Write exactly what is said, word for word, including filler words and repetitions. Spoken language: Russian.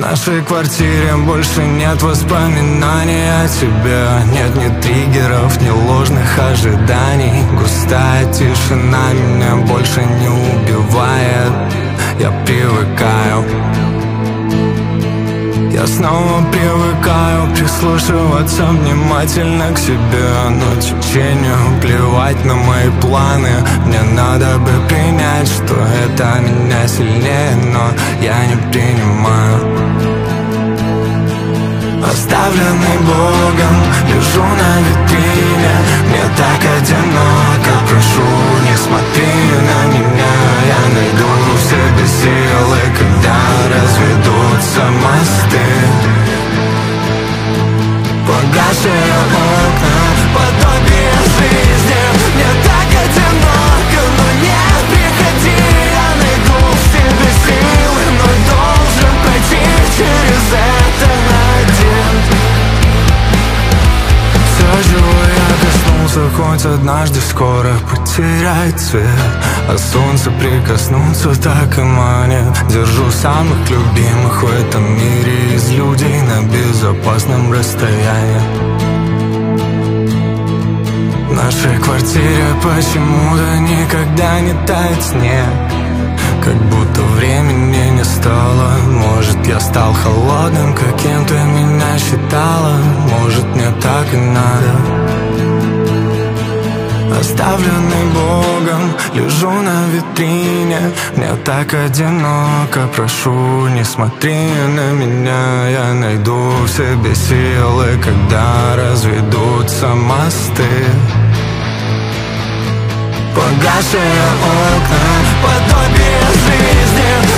нашей квартире больше нет воспоминаний о тебе. Нет ни триггеров, ни ложных ожиданий. Густая тишина меня больше не убивает. Я привыкаю, я снова привыкаю прислушиваться внимательно к себе. Но течению плевать на мои планы. Мне надо бы принять, что это меня сильнее, но я не принимаю. Оставленный Богом, лежу на витрине. Мне так одиноко, прошу, не смотри на меня. Я найду в себе силы, когда разведутся мосты. Погасшие окна, подобие жизни. Мне так одиноко, но нет, приходи. Я найду в себе силы, но должен пройти через это один. Все, чего я коснулся, хоть однажды скоро потерять цвет. А солнце прикоснуться так и манит. Держу самых любимых в этом мире из людей на безопасном расстоянии. В нашей квартире почему-то никогда не тает снег. Как будто времени не стало. Может, я стал холодным, каким ты меня считала. Может, мне так и надо. Оставленный Богом, лежу на витрине. Мне так одиноко, прошу, не смотри на меня. Я найду в себе силы, когда разведутся мосты. Погасшие окна, подобие жизни.